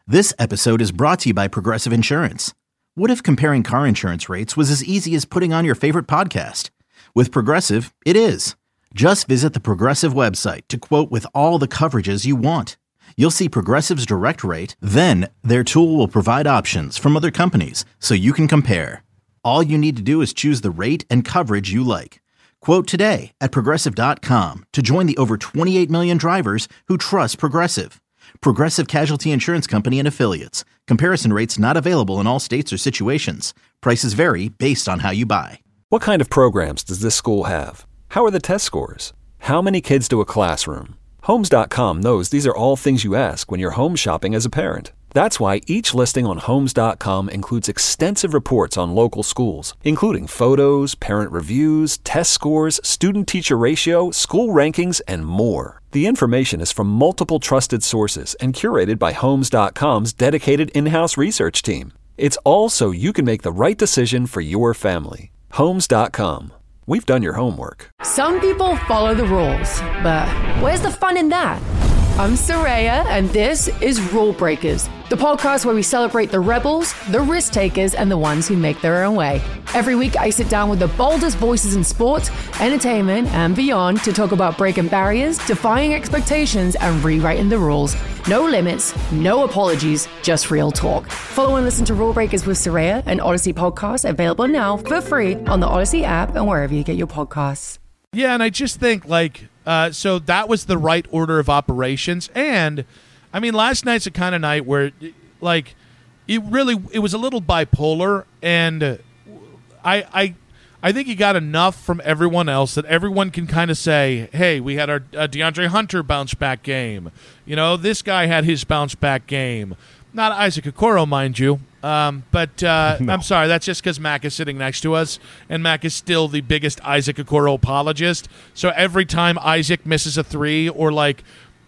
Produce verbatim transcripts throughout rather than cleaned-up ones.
This episode is brought to you by Progressive Insurance. What if comparing car insurance rates was as easy as putting on your favorite podcast? With Progressive, it is. Just visit the Progressive website to quote with all the coverages you want. You'll see Progressive's direct rate, then their tool will provide options from other companies so you can compare. All you need to do is choose the rate and coverage you like. Quote today at progressive dot com to join the over twenty-eight million drivers who trust Progressive. Progressive Casualty Insurance Company and Affiliates. Comparison rates not available in all states or situations. Prices vary based on how you buy. What kind of programs does this school have? How are the test scores? How many kids do a classroom? Homes dot com knows these are all things you ask when you're home shopping as a parent. That's why each listing on Homes dot com includes extensive reports on local schools, including photos, parent reviews, test scores, student-teacher ratio, school rankings, and more. The information is from multiple trusted sources and curated by Homes dot com's dedicated in-house research team. It's all so you can make the right decision for your family. Homes dot com. We've done your homework. Some people follow the rules, but where's the fun in that? I'm Soraya, and this is Rule Breakers, the podcast where we celebrate the rebels, the risk takers, and the ones who make their own way. Every week, I sit down with the boldest voices in sports, entertainment, and beyond to talk about breaking barriers, defying expectations, and rewriting the rules. No limits, no apologies, just real talk. Follow and listen to Rule Breakers with Soraya, an Odyssey podcast available now for free on the Odyssey app and wherever you get your podcasts. Yeah, and I just think, like, uh, so that was the right order of operations. And, I mean, last night's a kind of night where, like, it really, it was a little bipolar. And I I, I think you got enough from everyone else that everyone can kind of say, hey, we had our uh, DeAndre Hunter bounce-back game. You know, this guy had his bounce-back game. Not Isaac Okoro, mind you. Um, but uh, no. I'm sorry, that's just because Mac is sitting next to us, and Mac is still the biggest Isaac Okoro apologist. So every time Isaac misses a three or, like,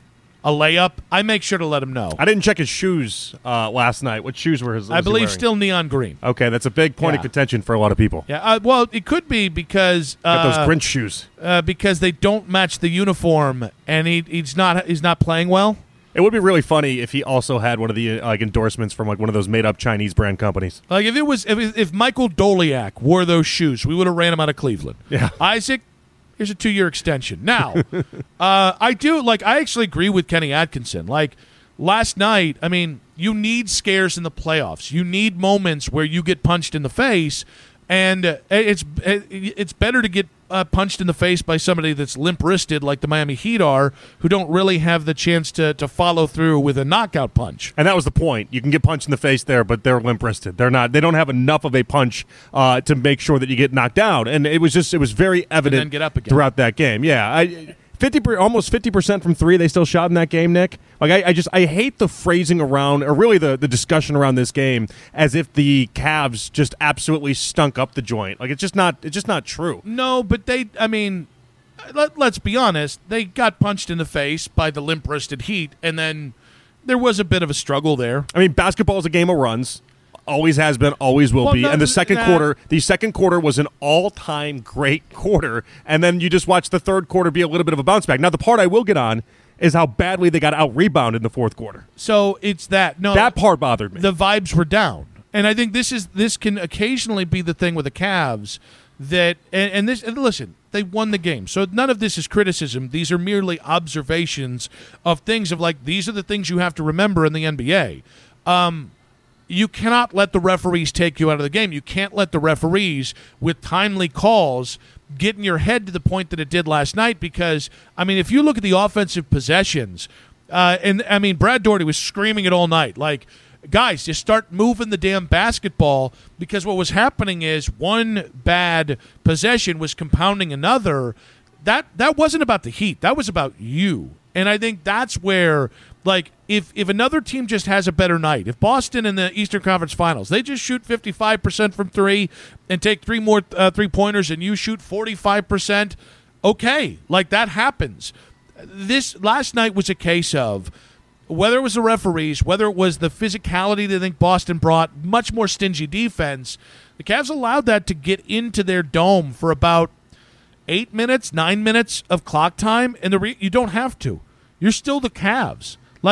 a layup, I make sure to let him know. I didn't check his shoes uh, last night. What shoes were his? I believe still neon green. Okay, that's a big point yeah. of contention for a lot of people. Yeah, uh, well, it could be because uh, got those Grinch shoes uh, because they don't match the uniform, and he, he's not he's not playing well. It would be really funny if he also had one of the like endorsements from like one of those made-up Chinese brand companies. Like if it was if, if Michael Doliak wore those shoes, we would have ran him out of Cleveland. Yeah, Isaac, here's a two-year extension. Now, uh, I do like I actually agree with Kenny Atkinson. Like last night, I mean, you need scares in the playoffs. You need moments where you get punched in the face, and uh, it's it's better to get uh, punched in the face by somebody that's limp-wristed like the Miami Heat are, who don't really have the chance to, to follow through with a knockout punch. And that was the point. You can get punched in the face there, but they're limp-wristed. They're not. They don't have enough of a punch uh, to make sure that you get knocked out. And it was just it was very evident and then get up again. Throughout that game. Yeah, I. fifty almost fifty percent from three they still shot in that game, Nick. Like I, I just I hate the phrasing around, or really the, the discussion around this game as if the Cavs just absolutely stunk up the joint. Like it's just not it's just not true. No, but they I mean let, let's be honest, they got punched in the face by the limp-wristed Heat, and then there was a bit of a struggle there. I mean, basketball is a game of runs. Always has been, always will well, be. No, and the second nah. quarter, the second quarter was an all-time great quarter. And then you just watch the third quarter be a little bit of a bounce back. Now, the part I will get on is how badly they got out-rebounded in the fourth quarter. So it's that. No, that part bothered me. The vibes were down. And I think this is this can occasionally be the thing with the Cavs that, and, and this, and listen, they won the game. So none of this is criticism. These are merely observations of things of like, these are the things you have to remember in the N B A. Um, You cannot let the referees take you out of the game. You can't let the referees, with timely calls, get in your head to the point that it did last night because, I mean, if you look at the offensive possessions, uh, and, I mean, Brad Daugherty was screaming it all night. Like, guys, just start moving the damn basketball because what was happening is one bad possession was compounding another. That, that wasn't about the Heat. That was about you. And I think that's where, like, if if another team just has a better night, if Boston in the Eastern Conference Finals, they just shoot fifty-five percent from three and take three more uh, three-pointers and you shoot forty-five percent, okay, like that happens. This last night was a case of whether it was the referees, whether it was the physicality they think Boston brought, much more stingy defense, the Cavs allowed that to get into their dome for about eight minutes, nine minutes of clock time, and the re- you don't have to. You're still the Cavs. Like,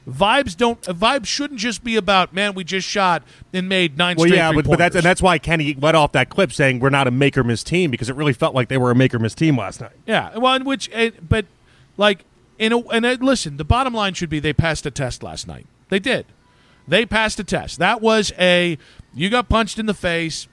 Vibes don't. Vibes shouldn't just be about, man, we just shot and made nine well, straight yeah, but, but that's three-pointers. and that's why Kenny let off that clip saying we're not a make or miss team, because it really felt like they were a make or miss team last night. Yeah, well, in which, uh, but like, in a, and uh, listen, the bottom line should be they passed a test last night. They did. They passed a test. That was a you got punched in the face,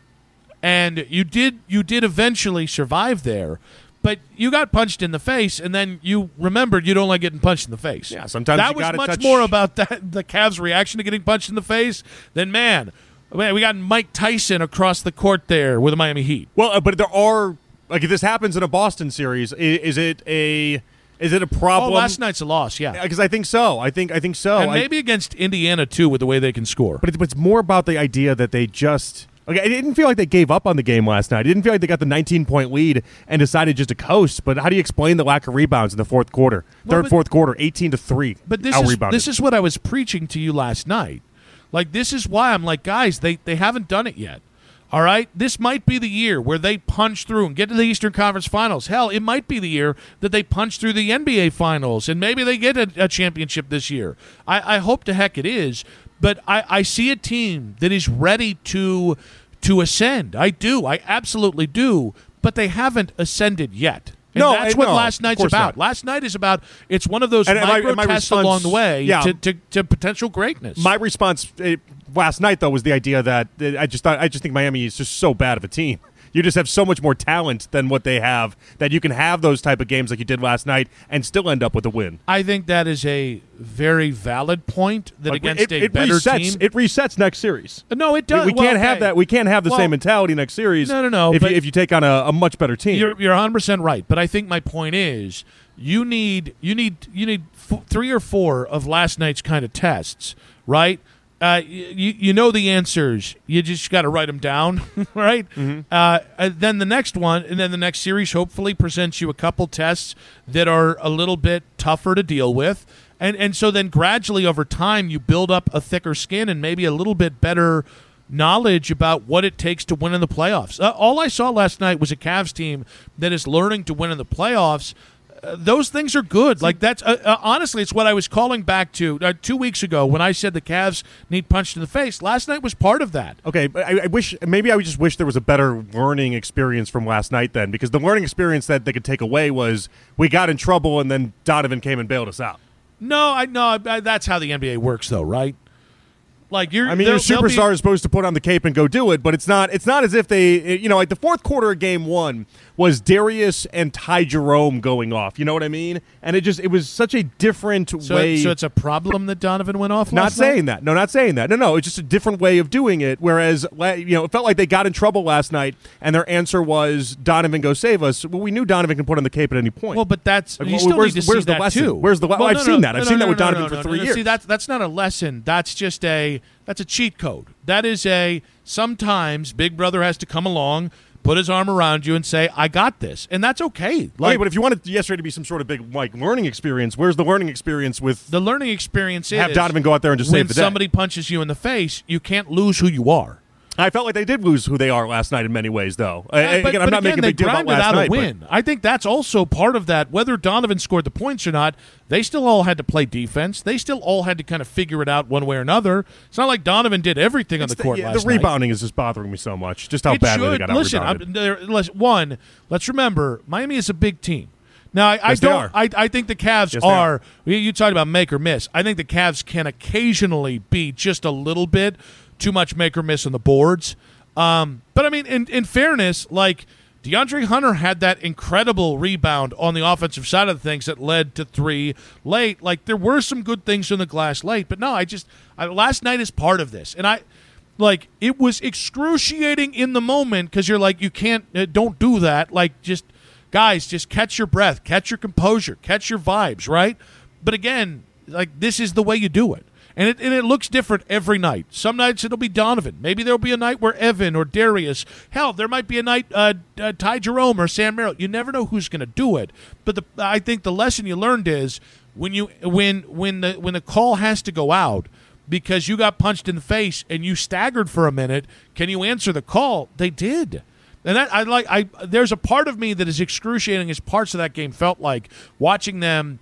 and you did you did eventually survive there. But you got punched in the face, and then you remembered you don't like getting punched in the face. Yeah, sometimes that you was gotta much touch- more about that, the Cavs' reaction to getting punched in the face than man. Man, we got Mike Tyson across the court there with the Miami Heat. Well, uh, but there are like if this happens in a Boston series, is, is it a is it a Oh, problem? last night's a loss, yeah, Because I think so. I think I think so. and I- maybe against Indiana too, with the way they can score. But it's, but it's more about the idea that they just. Okay, it didn't feel like they gave up on the game last night. It didn't feel like they got the nineteen-point lead and decided just to coast. But how do you explain the lack of rebounds in the fourth quarter? Well, Third, but- fourth quarter, eighteen to three. But this out is rebounded. this is what I was preaching to you last night. Like, this is why I'm like, guys, they they haven't done it yet. All right, this might be the year where they punch through and get to the Eastern Conference Finals. Hell, it might be the year that they punch through the N B A Finals, and maybe they get a, a championship this year. I, I hope to heck it is, but I, I see a team that is ready to to ascend. I do, I absolutely do, but they haven't ascended yet. And No, that's I- what no, last of night's course about. not. Last night is about, it's one of those And- and my- micro and my tests response- along the way yeah. to, to, to potential greatness. My response eh, last night, though, was the idea that eh, I just thought I just think Miami is just so bad of a team. You just have so much more talent than what they have that you can have those type of games like you did last night and still end up with a win. I think that is a very valid point that Like, against it, a it better resets, team. It resets next series. no, it does. We, we well, can't have okay. that. We can't have the Well, same mentality next series. No, no, no, If but- you, if you take on a, a much better team, You're you're one hundred percent right, but I think my point is you need you need you need f- three or four of last night's kind of tests, right? Uh, you you know the answers. You just got to write them down, right? Mm-hmm. Uh, and then the next one, and then the next series hopefully presents you a couple tests that are a little bit tougher to deal with, and and so then gradually over time you build up a thicker skin and maybe a little bit better knowledge about what it takes to win in the playoffs. Uh, all I saw last night was a Cavs team that is learning to win in the playoffs. Uh, those things are good. Like that's uh, uh, honestly, it's what I was calling back to uh, two weeks ago when I said the Cavs need punched in the face. Last night was part of that. okay, but I, I wish maybe I would just wish there was a better learning experience from last night then, because the learning experience that they could take away was we got in trouble and then Donovan came and bailed us out. No, I know I, that's how the N B A works, though, right? Like you're, I mean, your they'll- they'll be- superstar is supposed to put on the cape and go do it, but it's not. It's not as if they, you know, like the fourth quarter of game one was Darius and Ty Jerome going off. You know what I mean? And it just it was such a different So, way. so it's a problem that Donovan went off. not last night? saying that. No, not saying that. No, no. It's just a different way of doing it. Whereas, la- you know, it felt like they got in trouble last night, and their answer was Donovan, go save us. Well, we knew Donovan can put on the cape at any point. Well, but that's Like, you wh- still where's need to the- where's see the that lesson? too. Where's the le- Well, I've no, seen no, that. I've no, seen no, that with no, no, Donovan no, for no, three no. years. See, that's that's not a lesson. That's just a that's a cheat code. That is a sometimes Big Brother has to come along, put his arm around you, and say, "I got this," and that's okay. Like, Like but if you wanted yesterday to be some sort of big like learning experience, where's the learning experience with the learning experience is have Donovan go out there and just when save the day? somebody punches you in the face, you can't lose who you are. I felt like they did lose who they are last night in many ways, though. I- Uh, again, but, I'm but not again, making a they big deal about grinded last out night. a but- win. I think that's also part of that. Whether Donovan scored the points or not, they still all had to play defense. They still all had to kind of figure it out one way or another. It's not like Donovan did everything on It's the court yeah, last the night. rebounding is just bothering me so much. Just how It badly should. they got out Listen, rebounded. I'm, there- let's- one, let's remember, Miami is a big team. Now, I, I Yes, they don't. are. I, I think the Cavs Yes, they are. are. You, you talked about make or miss. I think the Cavs can occasionally be just a little bit too much make or miss on the boards. Um, but I mean, in, in fairness, like DeAndre Hunter had that incredible rebound on the offensive side of the things that led to three late. Like there were some good things in the glass late, but no, I just I, last night is part of this, and I. Like, it was excruciating in the moment because you're like, you can't, uh, don't do that. Like, just, guys, just catch your breath, catch your composure, catch your vibes, right? But again, like, this is the way you do it. And it, and it looks different every night. Some nights it'll be Donovan. Maybe there'll be a night where Evan or Darius. Hell, there might be a night uh, uh, Ty Jerome or Sam Merrill. You never know who's going to do it. But the, I think the lesson you learned is when you when when the when the call has to go out, because you got punched in the face and you staggered for a minute, can you answer the call? They did. And that I like I there's a part of me that is excruciating as parts of that game felt like watching them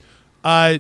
Uh,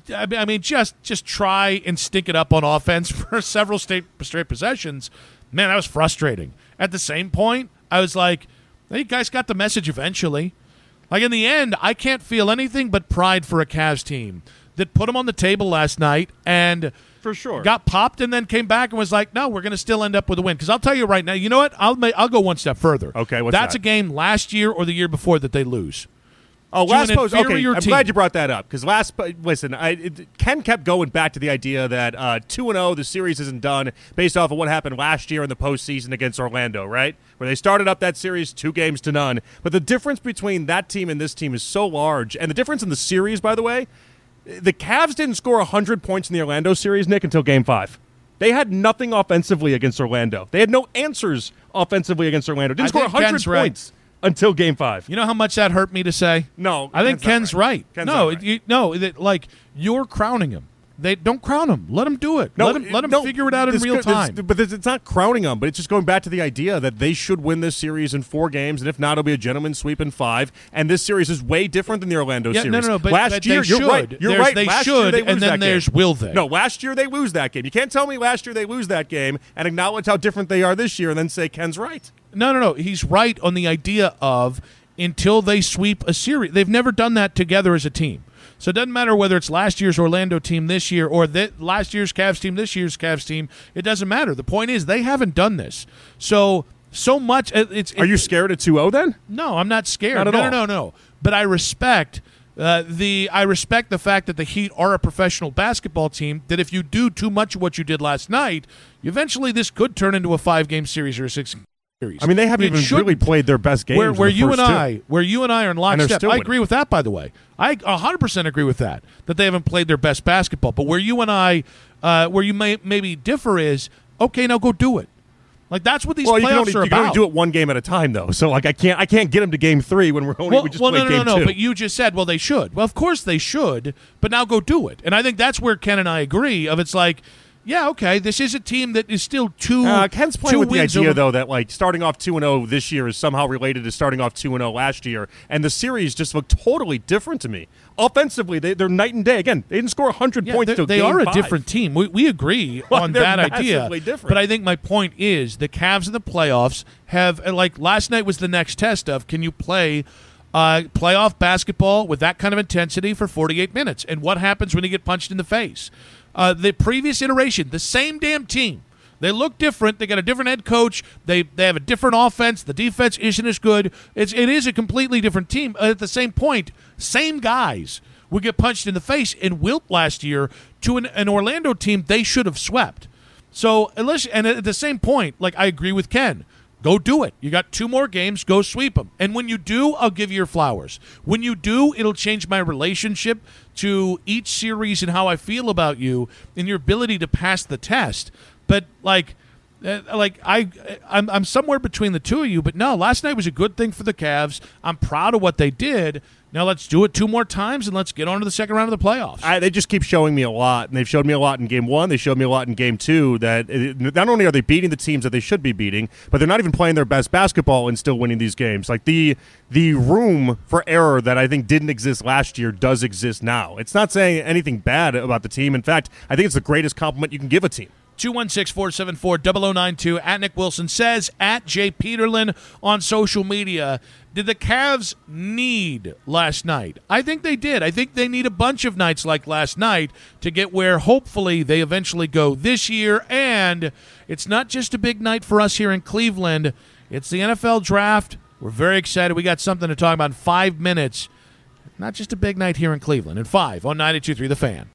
I mean, just just try and stink it up on offense for several straight, straight possessions. Man, that was frustrating. At the same point, I was like, hey, you guys got the message eventually. Like, in the end, I can't feel anything but pride for a Cavs team that put them on the table last night and for sure got popped and then came back and was like, no, we're going to still end up with a win. Because I'll tell you right now, you know what? I'll, I'll go one step further. Okay, what's That's that? a game last year or the year before that they lose. Oh, last an post. Okay, inferior I'm team. glad you brought that up because last. Listen, I, it, Ken kept going back to the idea that uh, two and zero, the series isn't done based off of what happened last year in the postseason against Orlando, right? Where they started up that series two games to none. But the difference between that team and this team is so large, and the difference in the series, by the way, the Cavs didn't score one hundred points in the Orlando series, Nick, until Game Five. They had nothing offensively against Orlando. They had no answers offensively against Orlando. Didn't I score think one hundred Ken's right. points until Game Five. You know how much that hurt me to say? No, I think Ken's Ken's not right. right. Ken's no, not right. You, no, that, like you're crowning him. They don't crown him. Let him do it. No, let him, let him no, figure it out in this real could- this- time. but this, it's not crowning them, but it's just going back to the idea that they should win this series in four games, and if not, it'll be a gentleman's sweep in five. And this series is way different than the Orlando Yeah, series. no, no, no, but- last but year, they you're should. right. You're There's right. they last should, year they and lose then that there's game. will they. No, last year they lose that game. You can't tell me last year they lose that game and acknowledge how different they are this year, and then say Ken's right. No, no, no. He's right on the idea of until they sweep a series. They've never done that together as a team. So it doesn't matter whether it's last year's Orlando team this year or that last year's Cavs team, this year's Cavs team. It doesn't matter. The point is they haven't done this. So so much. It's. Are you scared at two oh then? No, I'm not scared. Not at no, all. no, no, no. But I respect uh, the. I respect the fact that the Heat are a professional basketball team. That if you do too much of what you did last night, eventually this could turn into a five-game series or a six. I mean, they haven't It even shouldn't. really played their best games. Where, in where the you first and two. I, where you and I are in they're lockstep. still I winning. agree with that. By the way, I one hundred percent agree with that. That they haven't played their best basketball. But where you and I, uh, where you may maybe differ is okay. Now go do it. Like that's what these Well, you can, playoffs only, are you can only about. do it one game at a time, though. So, like, I can't, I can't get them to game three when we're only Well, we just well played no, no, game no, no. two. But you just said, well, they should. Well, of course they should. But now go do it. And I think that's where Ken and I agree. Of it's like, yeah, okay, this is a team that is still two. Uh, Ken's playing two with the wins idea, over- though, that like starting off two and zero this year is somehow related to starting off two and zero last year, and the series just look totally different to me. Offensively, they, they're night and day. Again, they didn't score one hundred Yeah, points. they- till they game are a five. different team. We, we agree Well, on they're that idea. massively different. But I think my point is the Cavs in the playoffs have, uh, like last night was the next test of can you play uh, playoff basketball with that kind of intensity for forty-eight minutes? And what happens when you get punched in the face? Uh, the previous iteration, the same damn team. They look different. They got a different head coach. They they have a different offense. The defense isn't as good. It's it is a completely different team. At the same point, same guys would get punched in the face and wilt last year to an, an Orlando team they should have swept. So unless and at the same point, like I agree with Ken. Go do it. You got two more games. Go sweep them. And when you do, I'll give you your flowers. When you do, it'll change my relationship to each series and how I feel about you and your ability to pass the test. But like, uh, like I, I'm, I'm somewhere between the two of you. But no, last night was a good thing for the Cavs. I'm proud of what they did. Now let's do it two more times and let's get on to the second round of the playoffs. I, they just keep showing me a lot, and they've showed me a lot in game one. They showed me a lot in game two. That it, not only are they beating the teams that they should be beating, but they're not even playing their best basketball and still winning these games. Like the the room for error that I think didn't exist last year does exist now. It's not saying anything bad about the team. In fact, I think it's the greatest compliment you can give a team. two one six, four seven four, zero zero nine two. At Nick Wilson says, at Jay Peterlin on social media, did the Cavs need last night? I think they did. I think they need a bunch of nights like last night to get where hopefully they eventually go this year. And it's not just a big night for us here in Cleveland. It's the N F L draft. We're very excited. We got something to talk about in five minutes. Not just a big night here in Cleveland. In five on ninety-two point three The Fan.